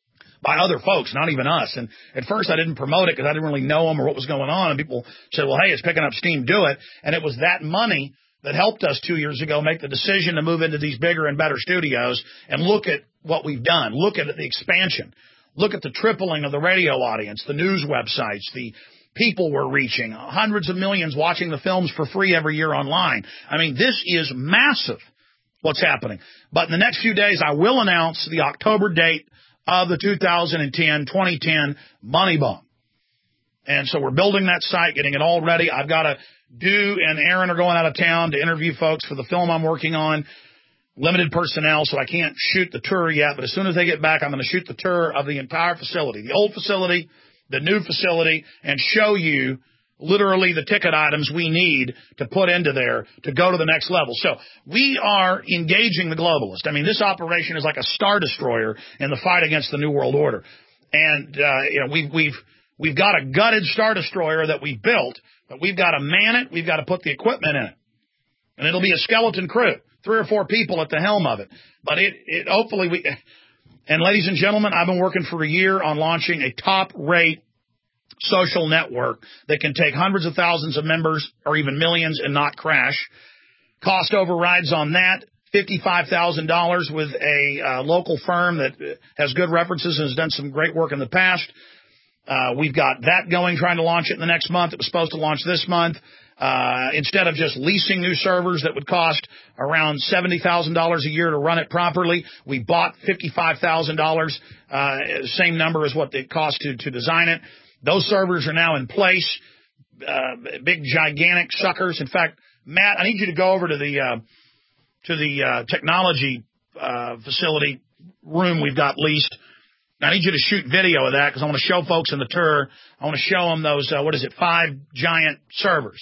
by other folks, not even us. And at first I didn't promote it because I didn't really know them or what was going on. And people said, well, hey, it's picking up steam, do it. And it was that money that helped us two years ago make the decision to move into these bigger and better studios and look at what we've done. Look at the expansion. Look at the tripling of the radio audience, the news websites, the people we're reaching, hundreds of millions watching the films for free every year online. I mean, this is massive what's happening. But in the next few days, I will announce the October date of the two thousand ten, twenty ten Money Bomb. And so we're building that site, getting it all ready. I've got to do, and Aaron are going out of town to interview folks for the film I'm working on. Limited personnel, so I can't shoot the tour yet. But as soon as they get back, I'm going to shoot the tour of the entire facility, the old facility, the new facility, and show you literally the ticket items we need to put into there to go to the next level. So we are engaging the globalists. I mean, this operation is like a star destroyer in the fight against the New World Order. And, uh, you know, we've, we've, we've got a gutted star destroyer that we built, but we've got to man it. We've got to put the equipment in it. And it'll be a skeleton crew, three or four people at the helm of it. But it, it hopefully we, and ladies and gentlemen, I've been working for a year on launching a top rate social network that can take hundreds of thousands of members or even millions and not crash. Cost overrides on that, fifty-five thousand dollars with a uh, local firm that has good references and has done some great work in the past. Uh, we've got that going, trying to launch it in the next month. It was supposed to launch this month. Uh, instead of just leasing new servers that would cost around seventy thousand dollars a year to run it properly, we bought fifty-five thousand dollars, uh, same number as what it cost to, to design it. Those servers are now in place, uh, big, gigantic suckers. In fact, Matt, I need you to go over to the uh, to the uh, technology uh, facility room we've got leased. I need you to shoot video of that because I want to show folks in the tour. I want to show them those, uh, what is it, five giant servers.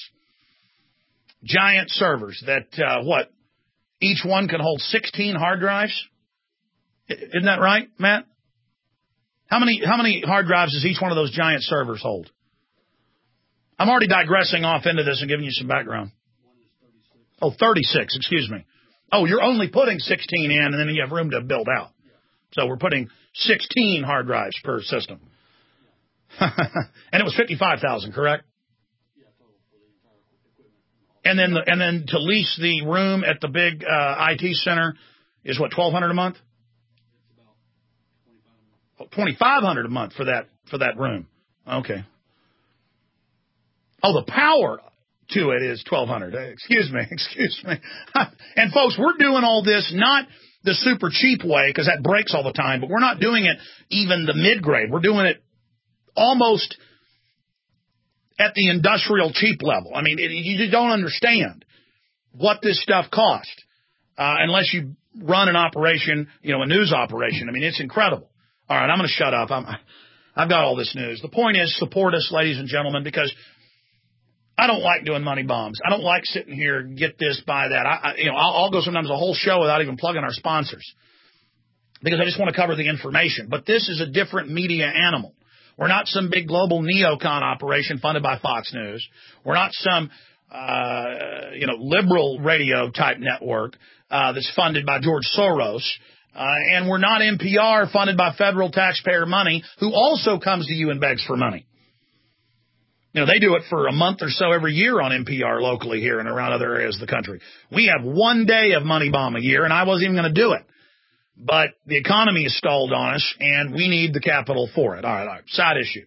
Giant servers that, uh, what, each one can hold sixteen hard drives? Isn't that right, Matt? How many how many hard drives does each one of those giant servers hold? I'm already digressing off into this and giving you some background. Oh, thirty-six, excuse me. Oh, you're only putting sixteen in, and then you have room to build out. So we're putting sixteen hard drives per system. And it was fifty-five thousand, correct? And then the, and then to lease the room at the big uh, I T center is what, twelve hundred dollars a month? twenty-five hundred dollars a month for that for that room. Okay. Oh, the power to it is twelve hundred dollars. Excuse me, excuse me. And folks, we're doing all this not the super cheap way because that breaks all the time, but we're not doing it even the mid-grade. We're doing it almost at the industrial cheap level. I mean, it, you don't understand what this stuff cost uh, unless you run an operation, you know, a news operation. I mean, it's incredible. All right, I'm going to shut up. I'm, I've got all this news. The point is, support us, ladies and gentlemen, because I don't like doing money bombs. I don't like sitting here and get this, buy that. I, I, you know, I'll, I'll go sometimes a whole show without even plugging our sponsors because I just want to cover the information. But this is a different media animal. We're not some big global neocon operation funded by Fox News. We're not some, uh, you know, liberal radio type network. uh, that's funded by George Soros. Uh, and we're not N P R funded by federal taxpayer money, who also comes to you and begs for money. You know, they do it for a month or so every year on N P R locally here and around other areas of the country. We have one day of Money Bomb a year, and I wasn't even going to do it. But the economy is stalled on us, and we need the capital for it. All right, all right. Side issue.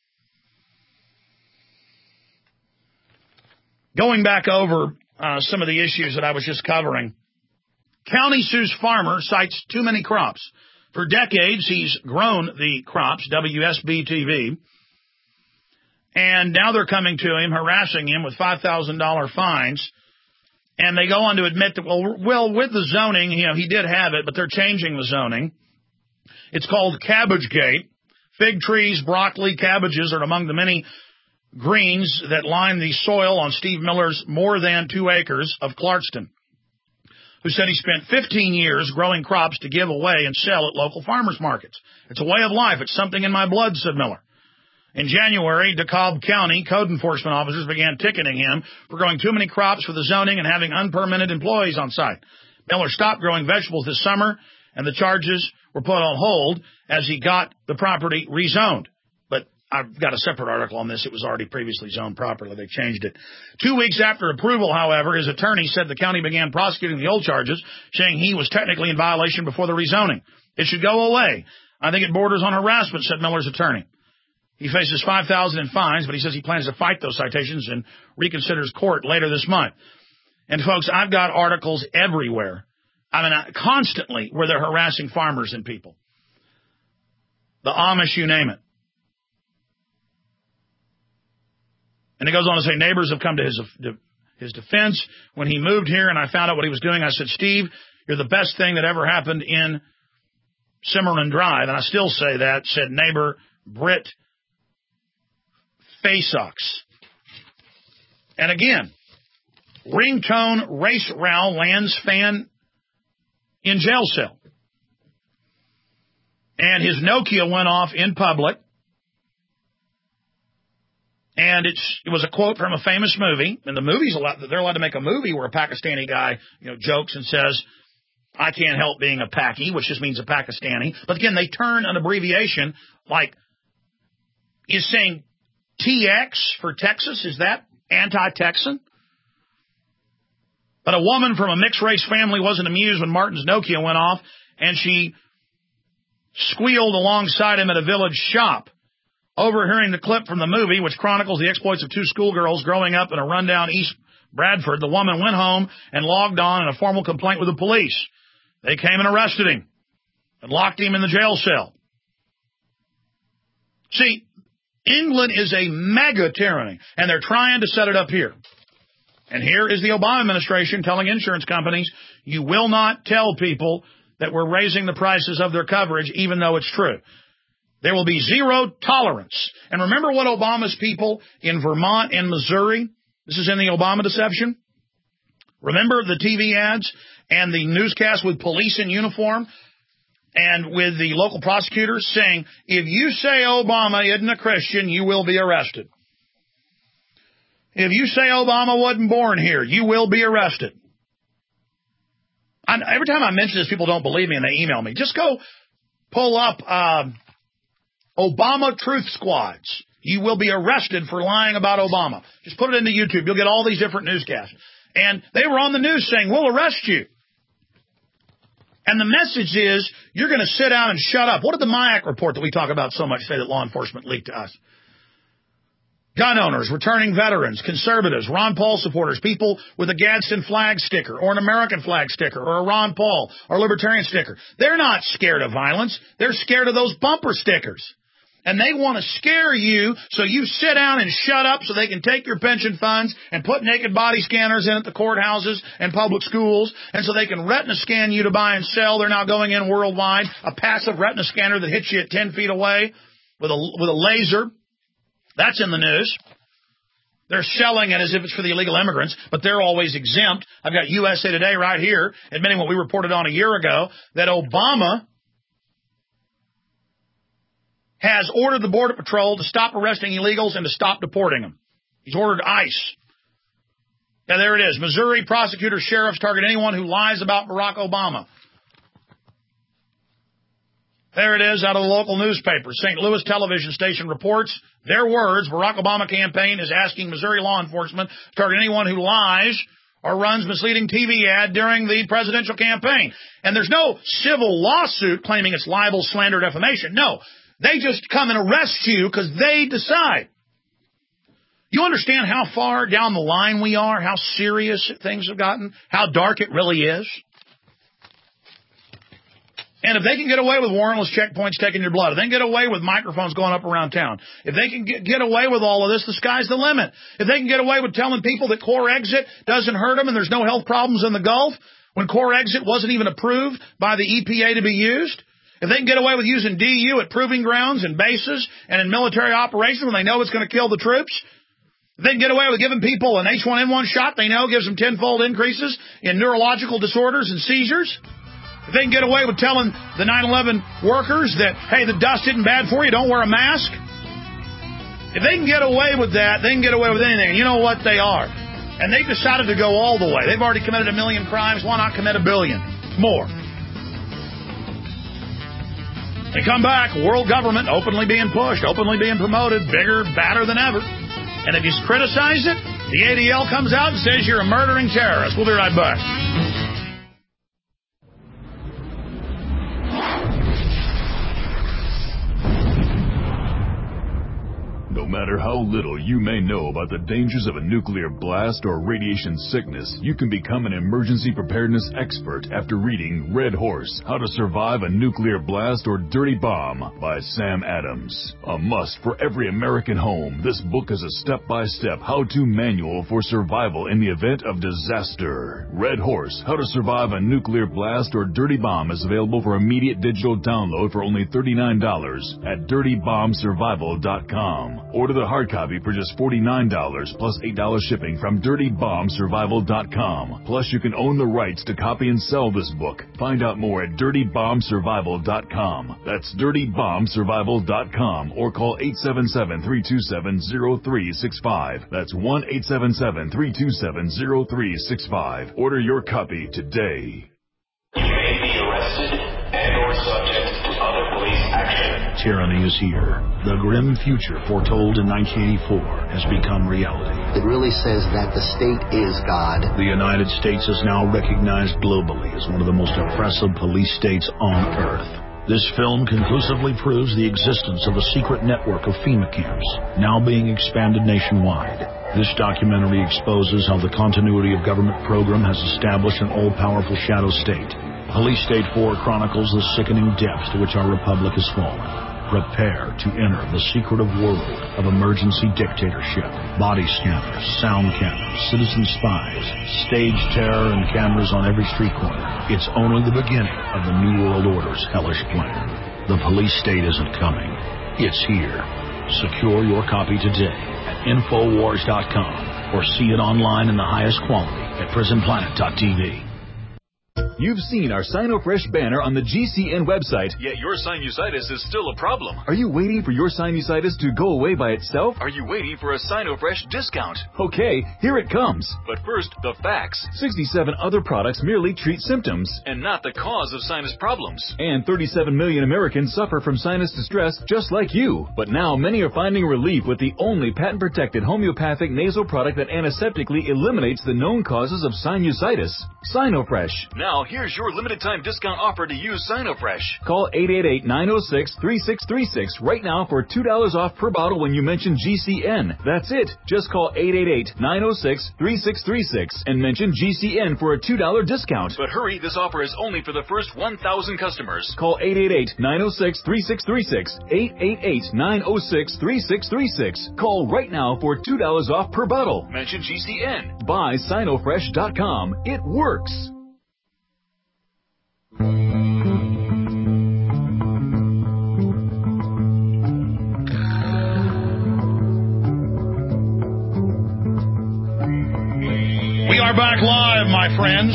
Going back over uh, some of the issues that I was just covering, county sues farmer, cites too many crops. For decades, he's grown the crops, W S B T V, and now they're coming to him, harassing him with five thousand dollars fines. And they go on to admit that, well, well, with the zoning, you know, he did have it, but they're changing the zoning. It's called Cabbagegate. Fig trees, broccoli, cabbages are among the many greens that line the soil on Steve Miller's more than two acres of Clarkston, who said he spent fifteen years growing crops to give away and sell at local farmers markets. It's a way of life. It's something in my blood, said Miller. In January, DeKalb County code enforcement officers began ticketing him for growing too many crops for the zoning and having unpermitted employees on site. Miller stopped growing vegetables this summer, and the charges were put on hold as he got the property rezoned. But I've got a separate article on this. It was already previously zoned properly. They changed it. Two weeks after approval, however, his attorney said the county began prosecuting the old charges, saying he was technically in violation before the rezoning. It should go away. I think it borders on harassment, said Miller's attorney. He faces five thousand dollars in fines, but he says he plans to fight those citations and reconsiders court later this month. And, folks, I've got articles everywhere, I mean, constantly, where they're harassing farmers and people. The Amish, you name it. And it goes on to say neighbors have come to his, his defense. When he moved here and I found out what he was doing, I said, Steve, you're the best thing that ever happened in Cimarron Drive. And I still say that, said neighbor Britt Fasox. And again, ringtone race row lands fan in jail cell. And his Nokia went off in public. And it's it was a quote from a famous movie. And the movie's allowed, they're allowed to make a movie where a Pakistani guy, you know, jokes and says, I can't help being a Paki, which just means a Pakistani. But again, they turn an abbreviation like, is saying T X for Texas, is that anti-Texan? But a woman from a mixed-race family wasn't amused when Martin's Nokia went off, and she squealed alongside him at a village shop. Overhearing the clip from the movie, which chronicles the exploits of two schoolgirls growing up in a rundown East Bradford, the woman went home and logged on in a formal complaint with the police. They came and arrested him and locked him in the jail cell. See, England is a mega tyranny, and they're trying to set it up here. And here is the Obama administration telling insurance companies, you will not tell people that we're raising the prices of their coverage, even though it's true. There will be zero tolerance. And remember what Obama's people in Vermont and Missouri, this is in the Obama deception. Remember the T V ads and the newscast with police in uniform and with the local prosecutors saying, if you say Obama isn't a Christian, you will be arrested. If you say Obama wasn't born here, you will be arrested. I, every time I mention this, people don't believe me and they email me. Just go pull up uh, Obama Truth Squads. You will be arrested for lying about Obama. Just put it into YouTube. You'll get all these different newscasts. And they were on the news saying, we'll arrest you. And the message is, you're going to sit down and shut up. What did the MIAC report that we talk about so much say that law enforcement leaked to us? Gun owners, returning veterans, conservatives, Ron Paul supporters, people with a Gadsden flag sticker or an American flag sticker or a Ron Paul or libertarian sticker. They're not scared of violence. They're scared of those bumper stickers. And they want to scare you so you sit down and shut up so they can take your pension funds and put naked body scanners in at the courthouses and public schools, and so they can retina scan you to buy and sell. They're now going in worldwide, a passive retina scanner that hits you at ten feet away with a, with a laser. That's in the news. They're selling it as if it's for the illegal immigrants, but they're always exempt. I've got U S A Today right here admitting what we reported on a year ago, that Obama has ordered the Border Patrol to stop arresting illegals and to stop deporting them. He's ordered ICE Yeah, there it is. Missouri prosecutors, sheriffs target anyone who lies about Barack Obama. There it is out of the local newspaper. Saint Louis television station reports their words. Barack Obama campaign is asking Missouri law enforcement to target anyone who lies or runs misleading T V ad during the presidential campaign. And there's no civil lawsuit claiming it's libel, slander, defamation. No, they just come and arrest you because they decide. You understand how far down the line we are, how serious things have gotten, how dark it really is? And if they can get away with warrantless checkpoints taking your blood, if they can get away with microphones going up around town, if they can get, get away with all of this, the sky's the limit. If they can get away with telling people that Core Exit doesn't hurt them and there's no health problems in the Gulf, when Core Exit wasn't even approved by the E P A to be used, if they can get away with using D U at proving grounds and bases and in military operations when they know it's going to kill the troops, if they can get away with giving people an H one N one shot they know gives them tenfold increases in neurological disorders and seizures, if they can get away with telling the nine eleven workers that, hey, the dust isn't bad for you, don't wear a mask. If they can get away with that, they can get away with anything. You know what they are. And they've decided to go all the way. They've already committed a million crimes. Why not commit a billion more? They come back, world government openly being pushed, openly being promoted, bigger, badder than ever. And if you criticize it, the A D L comes out and says you're a murdering terrorist. We'll be right back. No matter how little you may know about the dangers of a nuclear blast or radiation sickness, you can become an emergency preparedness expert after reading Red Horse, How to Survive a Nuclear Blast or Dirty Bomb by Sam Adams. A must for every American home, this book is a step-by-step how-to manual for survival in the event of disaster. Red Horse, How to Survive a Nuclear Blast or Dirty Bomb is available for immediate digital download for only thirty-nine dollars at dirty bomb survival dot com. Order the hard copy for just forty-nine dollars plus eight dollars shipping from dirty bomb survival dot com. Plus, you can own the rights to copy and sell this book. Find out more at dirty bomb survival dot com. That's dirty bomb survival dot com or call eight seven seven, three two seven, zero three six five. That's one eight seven seven, three two seven, zero three six five. Order your copy today. You may be arrested and or subject to other police action. Tyranny is here. The grim future foretold in nineteen eighty-four has become reality. It really says that the state is God. The United States is now recognized globally as one of the most oppressive police states on earth. This film conclusively proves the existence of a secret network of FEMA camps, now being expanded nationwide. This documentary exposes how the continuity of government program has established an all-powerful shadow state. Police State four chronicles the sickening depths to which our republic has fallen. Prepare to enter the secretive world of emergency dictatorship. Body scanners, sound cameras, citizen spies, stage terror, and cameras on every street corner. It's only the beginning of the New World Order's hellish plan. The police state isn't coming. It's here. Secure your copy today at infowars dot com or see it online in the highest quality at prison planet dot t v. You've seen our SinoFresh banner on the G C N website. Yet your sinusitis is still a problem. Are you waiting for your sinusitis to go away by itself? Are you waiting for a SinoFresh discount? Okay, here it comes. But first, the facts. sixty-seven other products merely treat symptoms. And not the cause of sinus problems. And thirty-seven million Americans suffer from sinus distress just like you. But now many are finding relief with the only patent-protected homeopathic nasal product that antiseptically eliminates the known causes of sinusitis. SinoFresh. Now, here's your limited-time discount offer to use SinoFresh. Call eight eight eight, nine oh six, three six three six right now for two dollars off per bottle when you mention G C N. That's it. Just call eight eight eight, nine oh six, three six three six and mention G C N for a two dollars discount. But hurry, this offer is only for the first one thousand customers. Call eight eight eight, nine oh six, three six three six, eight eight eight, nine oh six, three six three six. Call right now for two dollars off per bottle. Mention G C N. Buy Sinofresh dot com. It works. We are back live, my friends.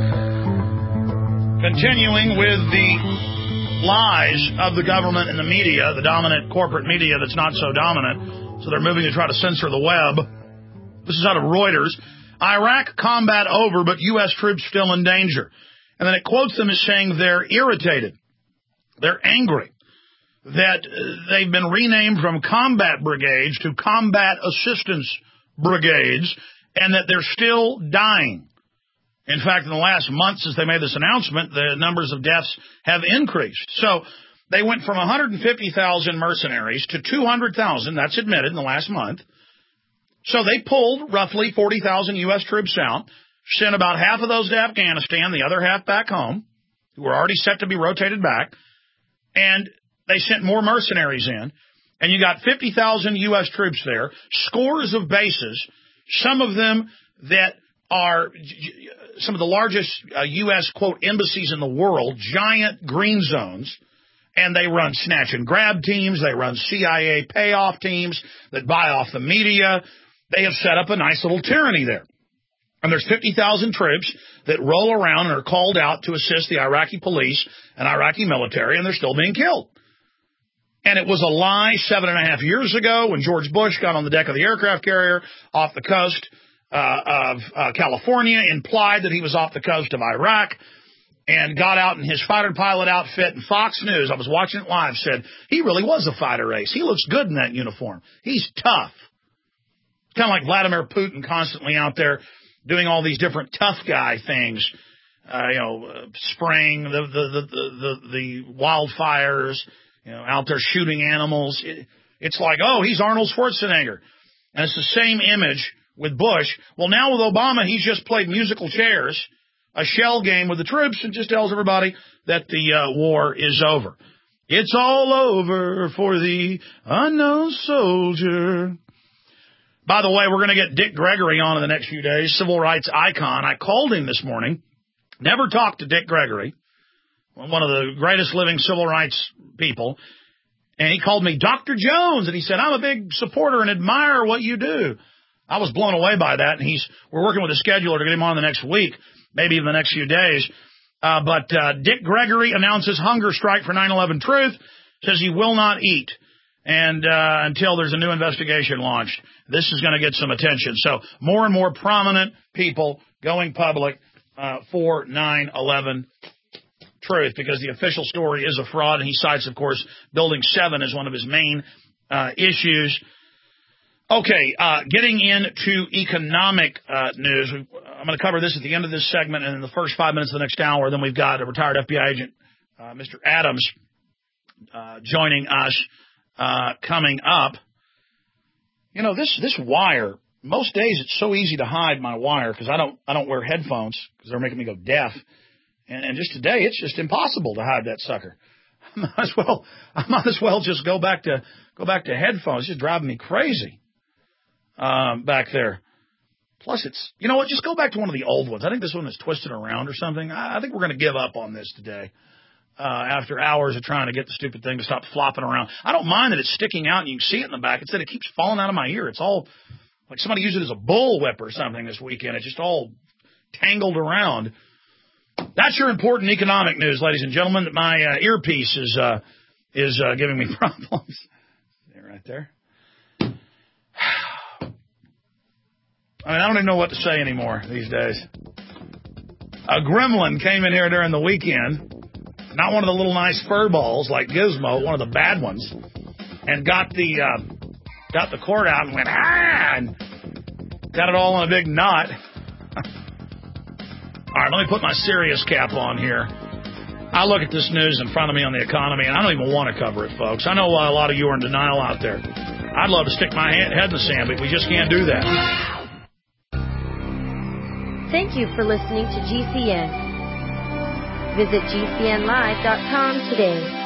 Continuing with the lies of the government and the media, the dominant corporate media that's not so dominant. So they're moving to try to censor the web. This is out of Reuters. Iraq combat over, but U S troops still in danger. And then it quotes them as saying they're irritated. They're angry that uh, they've been renamed from combat brigades to combat assistance brigades, and that they're still dying. In fact, in the last month since they made this announcement, the numbers of deaths have increased. So they went from one hundred fifty thousand mercenaries to two hundred thousand, that's admitted, in the last month. So they pulled roughly forty thousand U S troops out, sent about half of those to Afghanistan, the other half back home, who were already set to be rotated back, and they sent more mercenaries in, and you got fifty thousand U S troops there, scores of bases, some of them that are some of the largest uh, U S, quote, embassies in the world, giant green zones, and they run snatch and grab teams, they run C I A payoff teams that buy off the media. They have set up a nice little tyranny there. And there's fifty thousand troops that roll around and are called out to assist the Iraqi police and Iraqi military, and they're still being killed. And it was a lie seven and a half years ago when George Bush got on the deck of the aircraft carrier off the coast uh, of uh, California, implied that he was off the coast of Iraq, and got out in his fighter pilot outfit. And Fox News, I was watching it live, said he really was a fighter ace. He looks good in that uniform. He's tough. Kind of like Vladimir Putin constantly out there doing all these different tough guy things, uh, you know, uh, spraying the, the, the, the, the wildfires, you know, out there shooting animals. It, it's like, oh, he's Arnold Schwarzenegger. And it's the same image with Bush. Well, now with Obama, he's just played musical chairs, a shell game with the troops, and just tells everybody that the uh, war is over. It's all over for the unknown soldier. By the way, we're going to get Dick Gregory on in the next few days, civil rights icon. I called him this morning. Never talked to Dick Gregory, one of the greatest living civil rights people. And he called me Doctor Jones, and he said, I'm a big supporter and admire what you do. I was blown away by that, and he's we're working with a scheduler to get him on the next week, maybe even the next few days. Uh, but uh, Dick Gregory announces hunger strike for nine eleven Truth, says he will not eat and uh, until there's a new investigation launched. This is going to get some attention. So more and more prominent people going public uh, for nine eleven Truth, because the official story is a fraud, and he cites, of course, Building seven as one of his main uh, issues. Okay, uh, getting into economic uh, news. We, I'm going to cover this at the end of this segment and in the first five minutes of the next hour. Then we've got a retired F B I agent, uh, Mister Adams, uh, joining us uh, coming up. You know, this this wire, most days it's so easy to hide my wire because I don't I don't wear headphones because they're making me go deaf. And, and just today, it's just impossible to hide that sucker. I might as well I might as well just go back to go back to headphones. It's just driving me crazy um, back there. Plus, it's you know what? Just go back to one of the old ones. I think this one is twisted around or something. I, I think we're going to give up on this today. Uh, after hours of trying to get the stupid thing to stop flopping around. I don't mind that it's sticking out and you can see it in the back. It's that it keeps falling out of my ear. It's all like somebody used it as a bullwhip or something this weekend. It's just all tangled around. That's your important economic news, ladies and gentlemen, that my uh, earpiece is uh, is uh, giving me problems. There, right there. I mean, I don't even know what to say anymore these days. A gremlin came in here during the weekend. Not one of the little nice fur balls like Gizmo, one of the bad ones, and got the uh, got the cord out and went, ah, and got it all in a big knot. All right, let me put my serious cap on here. I look at this news in front of me on the economy, and I don't even want to cover it, folks. I know a lot of you are in denial out there. I'd love to stick my head in the sand, but we just can't do that. Thank you for listening to G C N. Visit G C N live dot com today.